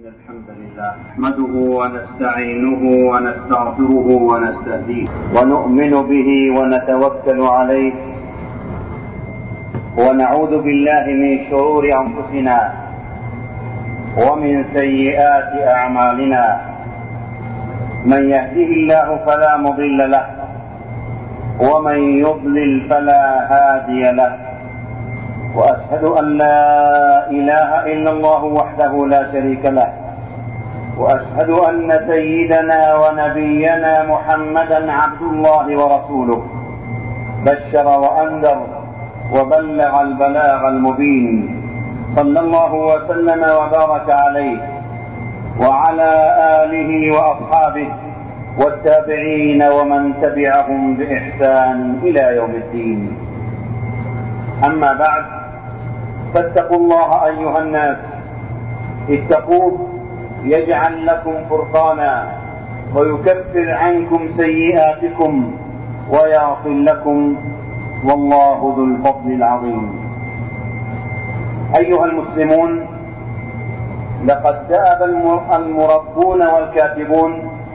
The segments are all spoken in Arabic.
الحمد لله نحمده ونستعينه ونستغفره ونستهديه ونؤمن به ونتوكل عليه ونعوذ بالله من شرور أنفسنا ومن سيئات أعمالنا. من يهده الله فلا مضل له ومن يضلل فلا هادي له، وأشهد أن لا إله إلا الله وحده لا شريك له، وأشهد أن سيدنا ونبينا محمدا عبد الله ورسوله، بشر وأنذر وبلغ البلاغ المبين، صلى الله وسلم وبارك عليه وعلى آله وأصحابه والتابعين ومن تبعهم بإحسان إلى يوم الدين. أما بعد، فاتقوا الله أيها الناس، اتقوه يجعل لكم فرقانا ويكفر عنكم سيئاتكم ويغفر لكم، والله ذو الفضل العظيم. أيها المسلمون، لقد دأب المربون والكاتبون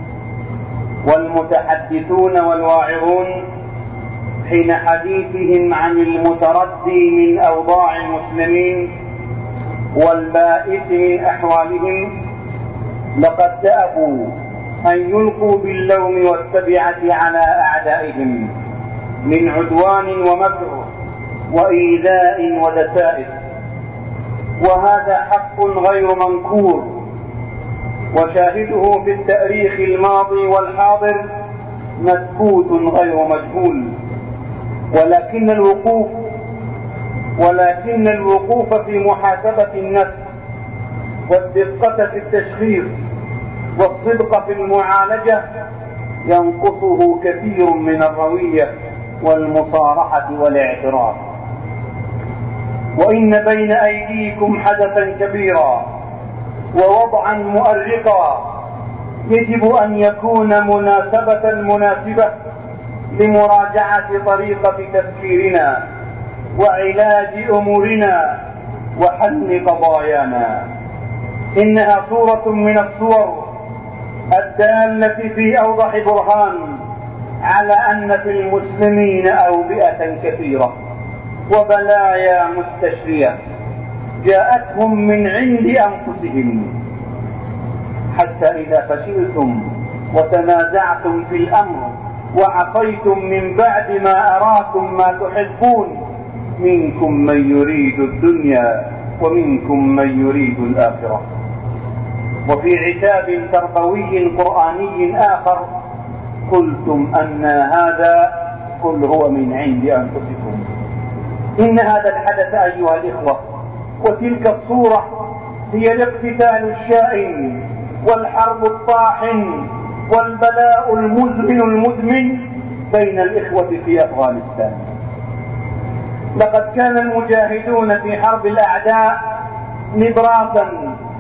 والمتحدثون والواعظون حين حديثهم عن المتردي من أوضاع المسلمين والبائس من أحوالهم، لقد دأبوا أن يلقوا باللوم والتبعة على أعدائهم من عدوان ومكر وإيذاء ودسائس، وهذا حق غير منكور، وشاهده في التاريخ الماضي والحاضر مسكوت غير مجهول. ولكن الوقوف في محاسبة النفس والدقة في التشخيص والصدق في المعالجة ينقصه كثير من الروية والمصارحة والاعتراف. وإن بين أيديكم حدثا كبيرا ووضعا مؤرقا يجب أن يكون مناسبة لمراجعة طريقة تفكيرنا وعلاج أمورنا وحل قضايانا. إنها صورة من الصور الدالة في أوضح برهان على أن في المسلمين أوبئة كثيرة وبلايا مستشرية جاءتهم من عند أنفسهم، حتى إذا فشلتم وتنازعتم في الأمر وعصيتم من بعد ما أراكم ما تحبون، منكم من يريد الدنيا ومنكم من يريد الآخرة. وفي عتاب تربوي قرآني آخر: قلتم أن هذا، قل هو من عند أنفسكم. إن هذا الحدث أيها الإخوة وتلك الصورة هي الاقتتال الشائن والحرب الطاحن والبلاء المزمن المدمن بين الإخوة في أفغانستان. لقد كان المجاهدون في حرب الأعداء نبراسا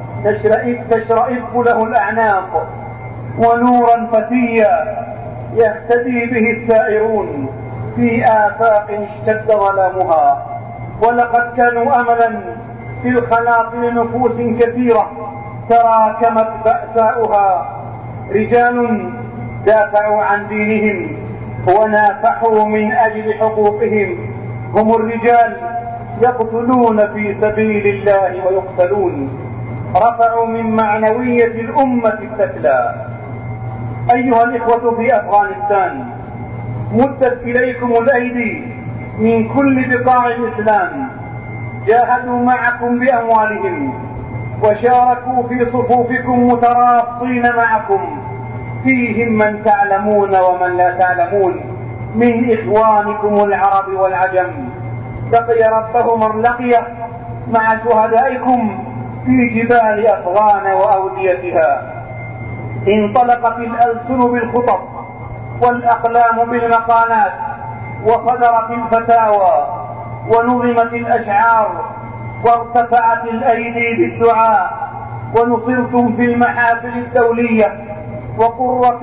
تشرئب له الأعناق ونورا فتيا يهتدي به السائرون في آفاق اشتد ظلامها. ولقد كانوا أملا في الخلاص لنفوس كثيرة تراكمت بأساؤها. رجال دافعوا عن دينهم ونافحوا من أجل حقوقهم، هم الرجال يقتلون في سبيل الله ويقتلون، رفعوا من معنوية الأمة الثكلى. أيها الإخوة في أفغانستان، مدت إليكم الأيدي من كل بقاع الإسلام، جاهدوا معكم بأموالهم وشاركوا في صفوفكم متراصين معكم، فيهم من تعلمون ومن لا تعلمون من إخوانكم العرب والعجم. لقي ربهم الرلقية مع شهدائكم في جبال أفغان وأوديتها. انطلقت الألسن بالخطب والأقلام بالمقالات، وصدرت الفتاوى ونظمت الأشعار، وارتفعت الأيدي بالدعاء، ونصرتم في المحافل الدولية وقرة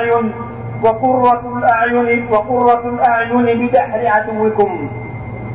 الأعين بدحر عدوكم.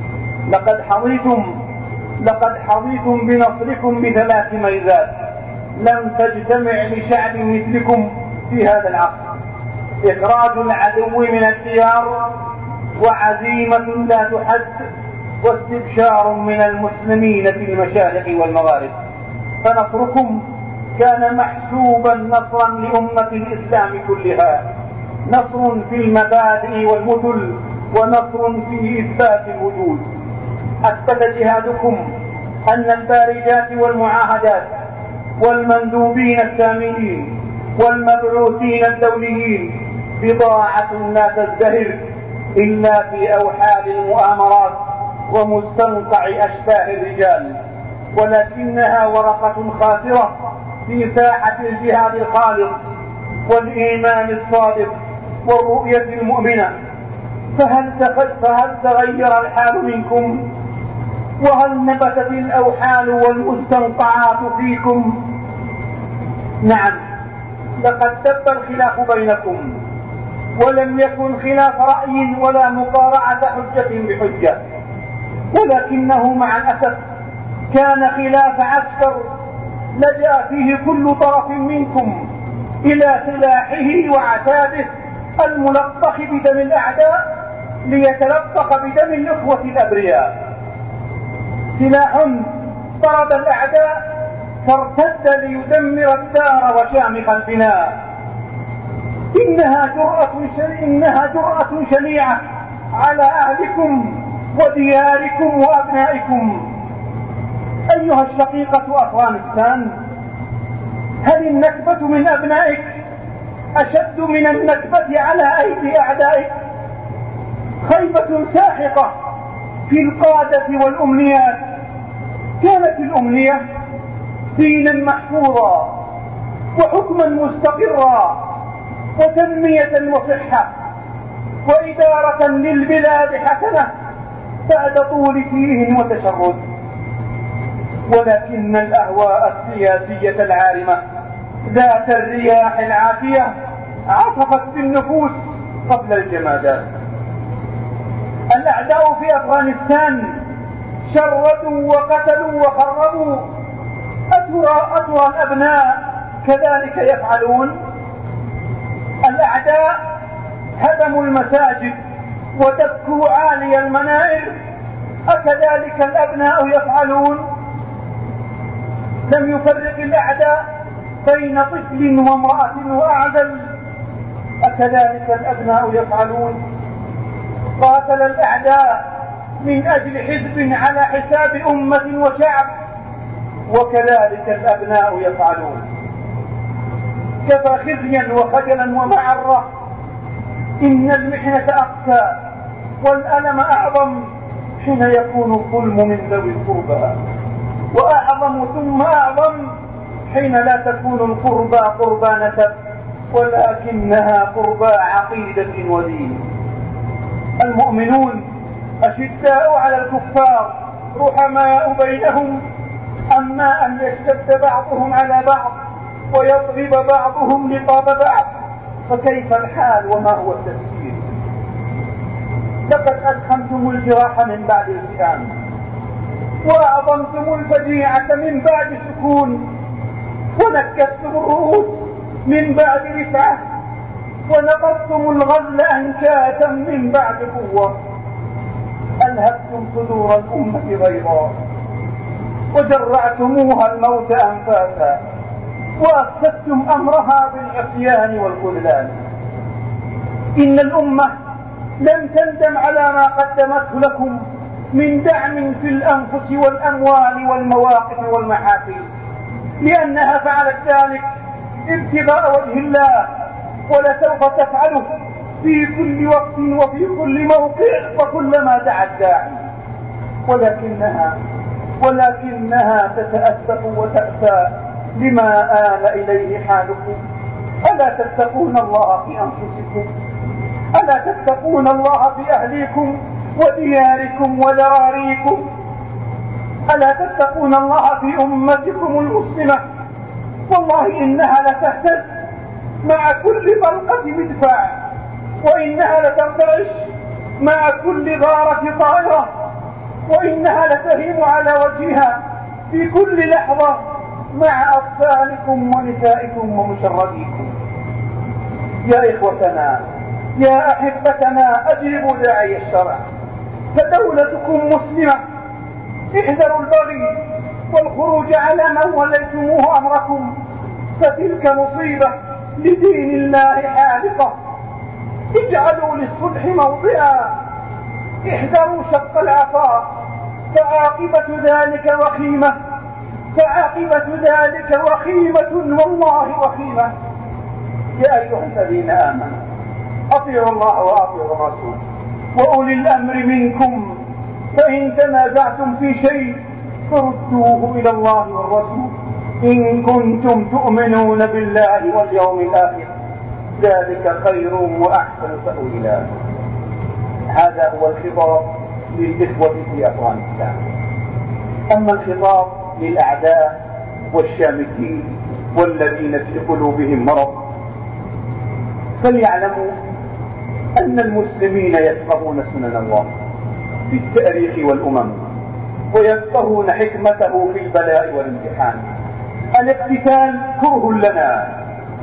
لقد حظيتم بنصركم ب3 ميزات: لم تجتمع لشعب مثلكم في هذا العصر. إخراج العدو من الديار وعزيمة لا تحد واستبشار من المسلمين في المشارق والمغارب. فنصركم كان محسوبا نصرا لأمة الإسلام كلها، نصر في المبادئ والمثل ونصر في إثبات الوجود. أثبت جهادكم أن البارجات والمعاهدات والمندوبين الساميين والمبعوثين الدوليين بضاعة لا تزدهر إلا في أوحال المؤامرات ومستنقع أشباه الرجال، ولكنها ورقة خاسرة في ساحة الجهاد الخالص والإيمان الصادق والرؤية المؤمنة. فهل تغير الحال منكم؟ وهل نبتت الأوحال والمستنقعات فيكم؟ نعم، لقد دب الخلاف بينكم، ولم يكن خلاف رأي ولا مقارعة حجة بحجة، ولكنه مع الأسف كان خلاف عسكر لجأ فيه كل طرف منكم إلى سلاحه وعتاده الملطخ بدم الأعداء ليتلطخ بدم الإخوة الأبرياء. سلاح ضرب الأعداء فارتد ليدمر الدار وشامخ البناء. إنها جرأة شنيعة على أهلكم ودياركم وأبنائكم. أيها الشقيقة أفغانستان، هل النكبة من أبنائك أشد من النكبة على أيدي أعدائك؟ خيبة ساحقة في القادة والأمنيات. كانت الأمنية دينا محفوظا وحكما مستقرا وتنمية وصحة وإدارة للبلاد حسنة بعد طول فيه وتشرد، ولكن الأهواء السياسية العارمة ذات الرياح العافية عصفت بالنفوس قبل الجمادات. الأعداء في أفغانستان شردوا وقتلوا وخربوا. أترى الأبناء كذلك يفعلون؟ الأعداء هدموا المساجد ودكوا عالي المنائر، أكذلك الأبناء يفعلون؟ لم يفرق الأعداء بين طفل وامرأة وأعزل، أكذلك الأبناء يفعلون؟ قاتل الأعداء من أجل حزب على حساب أمة وشعب، وكذلك الأبناء يفعلون. كفى خزيا وخجلا ومعرة. إن المحنة أقسى والألم أعظم حين يكون الظلم من ذوي القربى، وأعظم ثم أعظم حين لا تكون القربى قربى نسب ولكنها قربى عقيدة ودين. المؤمنون أشداء على الكفار رحماء بينهم، أما أن يشتد بعضهم على بعض ويضرب بعضهم رقاب بعض فكيف الحال وما هو التفسير؟ لقد أدخنتم الجراح من بعد الفئام، وأعظمتم الفجيعة من بعد سكون، ونكستم الرؤوس من بعد رفعة، ونقضتم الغل أنكاتا من بعد قوة. ألهبتم صدور الأمة غيظا وجرعتموها الموت أنفاسا، وأفسدتم أمرها بالعصيان والخذلان. إن الأمة لم تندم على ما قدمته لكم من دعم في الأنفس والأموال والمواقف والمحافل، لأنها فعلت ذلك ابتغاء وجه الله، ولسوف تفعله في كل وقت وفي كل موقع وكلما دعا الداعي. ولكنها تتأسف وتأسى لما آل إليه حالكم. ألا تتقون الله في أنفسكم؟ ألا تتقون الله في أهليكم ودياركم وذراريكم؟ ألا تتقون الله في أمتكم المسلمة؟ والله إنها لتهتز مع كل طلقة مدفع، وإنها لتنتعش مع كل غارة طائرة، وإنها لتهيم على وجهها في كل لحظة مع أطفالكم ونسائكم ومشرديكم. يا إخوتنا يا أحبتنا أجيبوا داعي الشرع، فدولتكم مسلمة، احذروا البغي والخروج على من وليتموه أمركم، فتلك مصيبة لدين الله حالقة. اجعلوا للصلح موضعا، احذروا شق العصا، فعاقبة ذلك وخيمة، فعاقبة ذلك وخيمة والله وخيمة. يا أيها الذين آمنوا أطيعوا الله وأطيعوا الرسول وأولي الأمر منكم، فإن تنازعتم في شيء فردوه إلى الله والرسول إن كنتم تؤمنون بالله واليوم الآخر، ذلك خير وأحسن تأويلا. هذا هو الخطاب للإخوة في أفغانستان. أما الخطاب للأعداء والشامتين والذين في قلوبهم مرض، فليعلموا أن المسلمين يفقهون سنن الله في التاريخ والأمم، ويفقهون حكمته في البلاء والامتحان. الاقتتال كره لنا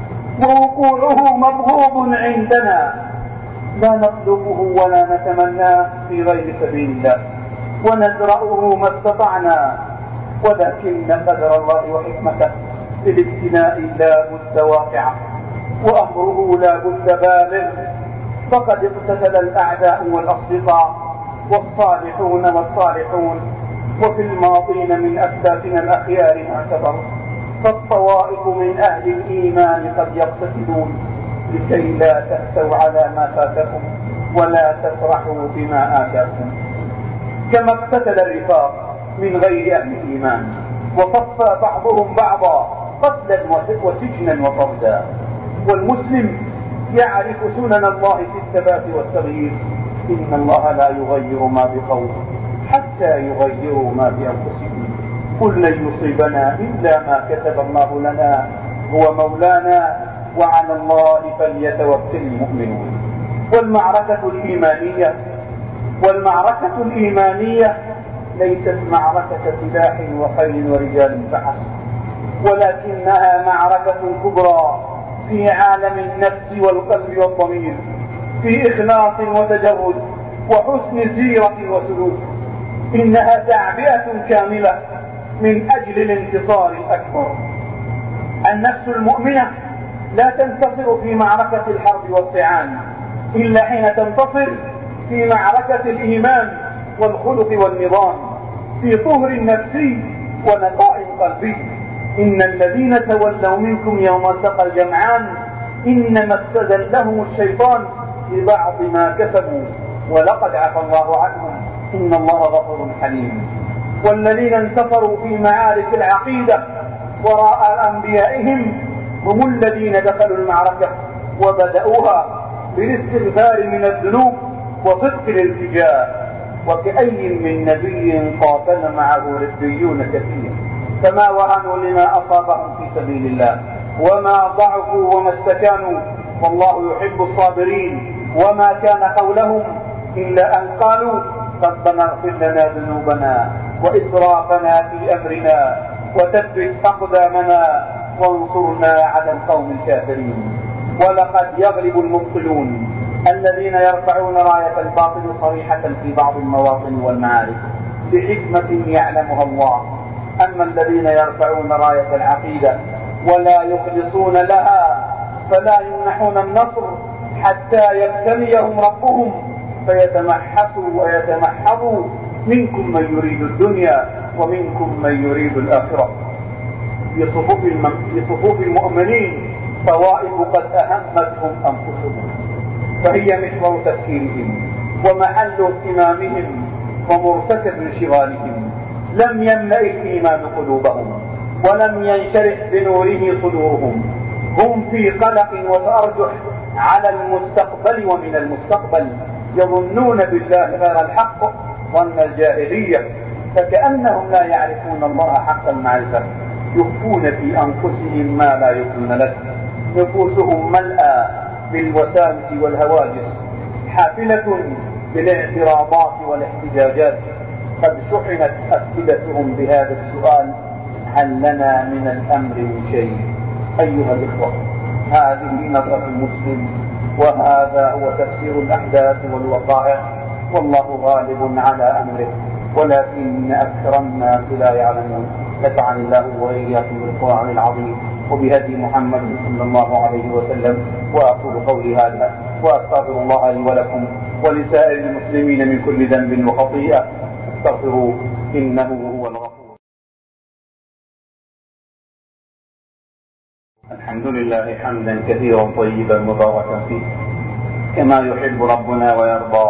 ووقوعه مبغوض عندنا، لا نطلبه ولا نتمناه في غير سبيل الله، ونزرعه ما استطعنا، ولكن قدر الله وحكمته في الابتلاء لا بد واقعة، وأمره لا بد بالغ. فقد اقتتل الأعداء والأصدقاء والصالحون والصالحون، وفي الماضين من أسلافنا الأخيار معتبر، فالطوائف من أهل الإيمان قد يقتتلون لكي لا تأسوا على ما فاتكم ولا تفرحوا بما آتاكم. كما اقتتل الرفاق من غير أهل الإيمان، وصفى بعضهم بعضا قتلا وسجنا وطردا. والمسلم يعرف سنن الله في الثبات والتغيير، إن الله لا يغير ما بقوم حتى يغيروا ما بأنفسهم، قل لن يصيبنا إلا ما كتب الله لنا هو مولانا وعلى الله فليتوكل المؤمنون. والمعركة الإيمانية ليست معركة سلاح وخيل ورجال فحسب، ولكنها معركة كبرى في عالم النفس والقلب والضمير، في إخلاص وتجرد وحسن سيرة وسلوك. إنها تعبئة كاملة من أجل الانتصار الأكبر. النفس المؤمنة لا تنتصر في معركة الحرب والطعان إلا حين تنتصر في معركة الإيمان والخلق والنظام، في طهر نفسي ونقاء قلبي. إن الذين تولوا منكم يوم التقى الجمعان إنما استزلهم الشيطان ببعض ما كسبوا ولقد عفى الله عنهم إن الله غفور حليم. والذين انتصروا في معارك العقيدة وراء أنبيائهم هم الذين دخلوا المعركة وبدأوها بالاستغفار من الذنوب وصدق الالتجاء. وكأي من نبي قاتل معه ربيون كثير فما وهنوا لما أصابهم في سبيل الله وما ضعفوا وما استكانوا والله يحب الصابرين. وما كان قولهم إلا أن قالوا ربنا اغفر لنا ذنوبنا وإسرافنا في أمرنا وثبت أقدامنا وانصرنا على القوم الكافرين. ولقد يغلب المبطلون الذين يرفعون راية الباطل صريحة في بعض المواطن والمعارك بحكمة يعلمها الله. أما الذين يرفعون راية العقيدة ولا يخلصون لها فلا يمنحون النصر حتى يبتليهم ربهم فيتمحصوا ويتمحضوا. منكم من يريد الدنيا ومنكم من يريد الآخرة. في صفوف المؤمنين طوائف قد أهمتهم أنفسهم، فهي محور تفكيرهم ومحل اهتمامهم ومرتكز انشغالهم. لم يملأ الإيمان قلوبهم ولم ينشرح بنوره صدورهم. هم في قلق وتأرجح على المستقبل ومن المستقبل، يظنون بالله غير الحق ظن الجاهلية، فكأنهم لا يعرفون الله حق المعرفة. يخفون في أنفسهم ما لا يبدون لك. نفوسهم ملأى بالوساوس والهواجس، حافلة بالاعتراضات والاحتجاجات. قد شحنت أفئدتهم بهذا السؤال هل لنا من الأمر من شيء؟ أيها الإخوة، هذه نظرة المسلم، وهذا هو تفسير الأحداث والوقائع، والله غالب على أمره، ولكن أكثر الناس لا يعلمون. نفعني الله وإياكم بالقرآن العظيم وبهدي محمد صلى الله عليه وسلم. وأقول قولي هذا وأستغفر الله لي ولكم ولسائر المسلمين من كل ذنب وخطيئة، استغفروه إنه هو الغفور. الحمد لله حمدا كثيرا طيبا مباركا فيه كما يحب ربنا ويرضى،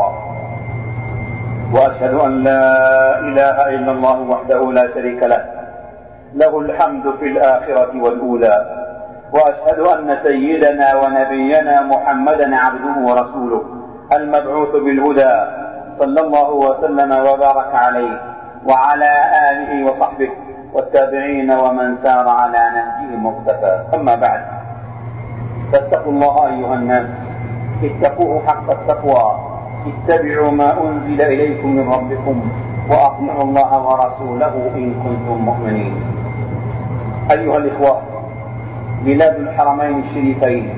وأشهد أن لا إله إلا الله وحده لا شريك له الحمد في الآخرة والأولى، وأشهد أن سيدنا ونبينا محمدا عبده ورسوله المبعوث بالهدى صلى الله وسلم وبارك عليه وعلى آله وصحبه والتابعين ومن سار على نهجه مقتفى. أما بعد، فاتقوا الله أيها الناس، اتقوه حق التقوى، اتبعوا ما أنزل إليكم من ربكم، وأطيعوا الله ورسوله إن كنتم مؤمنين. أيها الإخوة، بلاد الحرمين الشريفين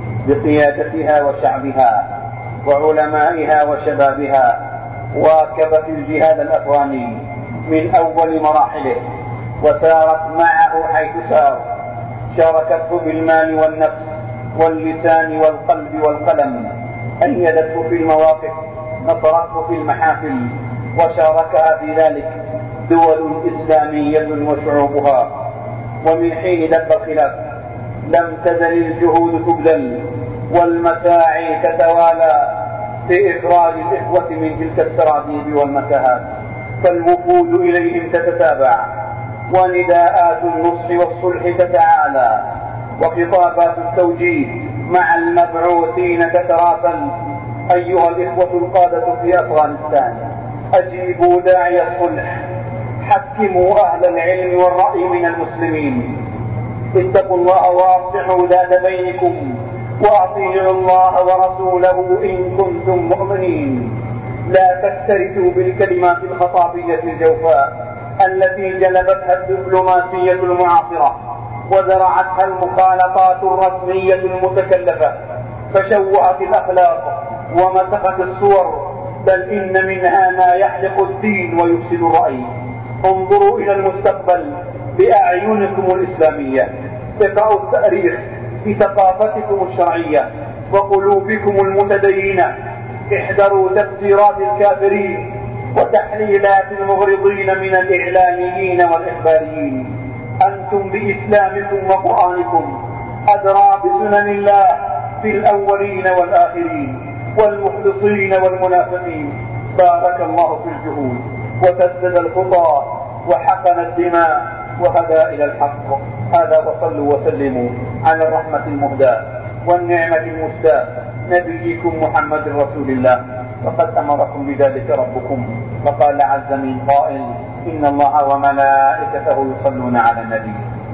بقيادتها وشعبها وعلمائها وشبابها واكبت الجهاد الأفغاني من أول مراحله، وسارت معه حيث سار، شاركته بالمال والنفس واللسان والقلب والقلم، أيدته في المواقف، نصرته في المحافل، وشاركها في ذلك دول إسلامية وشعوبها. ومن حين دب الخلاف لم تزل الجهود تبذل والمساعي تتوالى في إخراج الإخوة من تلك السراديب والمتاهات، فالوفود إليهم تتتابع، ونداءات النصح والصلح تتعالى، وخطابات التوجيه مع المبعوثين تتراسل. أيها الإخوة القادة في أفغانستان، أجيبوا داعي الصلح، حكموا أهل العلم والرأي من المسلمين، اتقوا الله وأصلحوا ذات بينكم، وأطيعوا الله ورسوله إن كنتم مؤمنين. لا تكترثوا بالكلمات الخطابية الجوفاء التي جلبتها الدبلوماسية المعاصرة وزرعتها المخالطات الرسمية المتكلفة، فشوهت الأخلاق ومسخت الصور، بل إن منها ما يحلق الدين ويفسد الرأي. انظروا إلى المستقبل بأعينكم الإسلامية، اقرأوا التاريخ بثقافتكم الشرعية وقلوبكم المتدينة، احذروا تفسيرات الكافرين وتحليلات المغرضين من الإعلاميين والإخباريين. أنتم بإسلامكم وقرآنكم أدرى بسنن الله في الأولين والآخرين والمخلصين والمنافقين. بارك الله في الجهود وسدد الخطى وحقن الدماء وهدى إلى الحق. هذا وصلوا وسلموا على الرحمة المهداة والنعمة المستاة نبيكم محمد رسول الله، وقد أمركم بذلك ربكم، وقال عز من قائل: إن الله وملائكته يصلون على النبي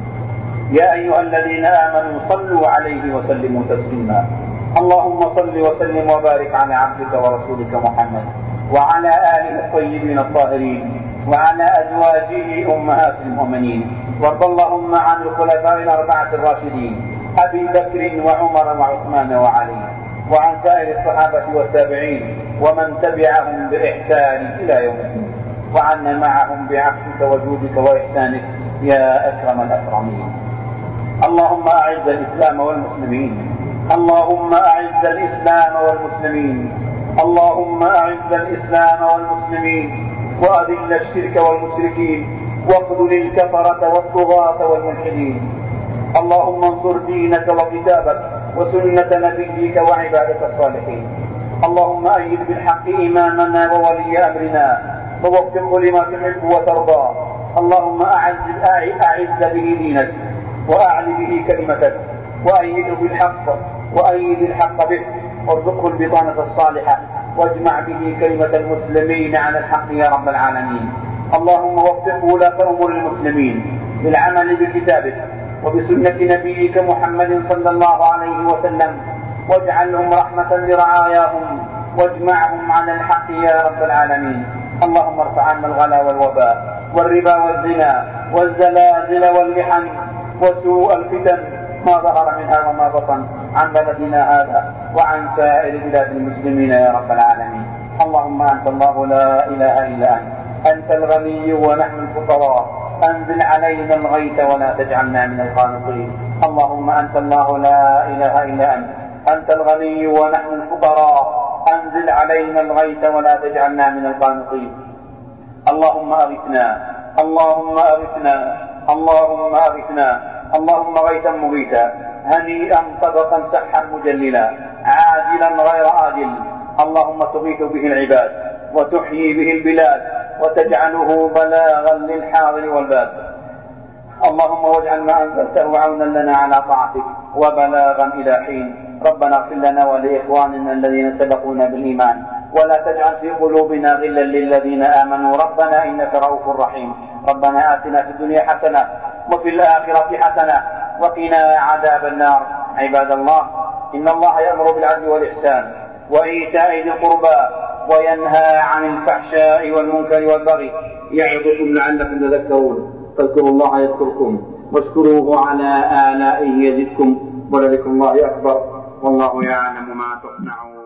يا أيها الذين آمنوا صلوا عليه وسلموا تسليما. اللهم صل وسلم وبارك على عبدك ورسولك محمد وعلى آله الطيبين الطاهرين وعلى أزواجه أمهات المؤمنين، وارض اللهم عن الخلفاء الأربعة الراشدين أبي بكر وعمر وعثمان وعلي، وعن سائر الصحابة والتابعين ومن تبعهم بإحسان إلى يوم الدين، وعنا معهم بعفوك وجودك وإحسانك يا أكرم الأكرمين. اللهم أعز الإسلام والمسلمين، اللهم أعز الإسلام والمسلمين، اللهم أعز الإسلام والمسلمين، وأذل الشرك والمشركين، واخذل الكفرة والطغاة والملحدين. اللهم انصر دينك وكتابك وسنة نبيك وعبادك الصالحين. اللهم أيد بالحق إمامنا وولي أمرنا ووفقه لما تحب وترضى. اللهم أعز به دينك وأعل به كلمتك، وأيده بالحق وأيد الحق به، وارزقه البطانة الصالحة، واجمع به كلمة المسلمين على الحق يا رب العالمين. اللهم وفقه ولاة أمور المسلمين للعمل بكتابك وبسنة نبيك محمد صلى الله عليه وسلم، واجعلهم رحمة لرعاياهم، واجمعهم على الحق يا رب العالمين. اللهم ارفع عنا الغلا والوباء والربا والزنا والزلازل والمحن وسوء الفتن ما ظهر منها وما بطن عن بلدنا هذا وعن سائر بلاد المسلمين يا رب العالمين. اللهم أنت الله لا إله إلا أنت الغني ونحن الفقراء، أنزل علينا الغيث ولا تجعلنا من القانطين. اللهم أنت الله لا إله إلا أنت الغني ونحن الفقراء، أنزل علينا الغيث ولا تجعلنا من القانطين. اللهم أغثنا اللهم أغثنا اللهم أغثنا اللهم غيثا مغيثا هنيئا طبقا سحا مجللا عاجلا غير آجل. اللهم تغيث به العباد وتحيي به البلاد وتجعله بلاغا للحاضر والباد. اللهم واجعل ما أنزلته عونا لنا على طاعتك وبلاغا إلى حين. ربنا اغفر لنا ولإخواننا الذين سبقونا بالإيمان ولا تجعل في قلوبنا غلا للذين آمنوا ربنا إنك رؤوف رحيم. ربنا آتنا في الدنيا حسنة وفي الآخرة حسنة وقنا عذاب النار. عباد الله، إن الله يأمر بالعدل والإحسان وإيتاء ذي القربى وينهى عن الفحشاء والمنكر والبغي يعظكم لعلكم تذكرون. فاذكروا الله يذكركم واشكروه على آلائه يزدكم ولذكر الله أكبر والله يعلم ما تصنعون.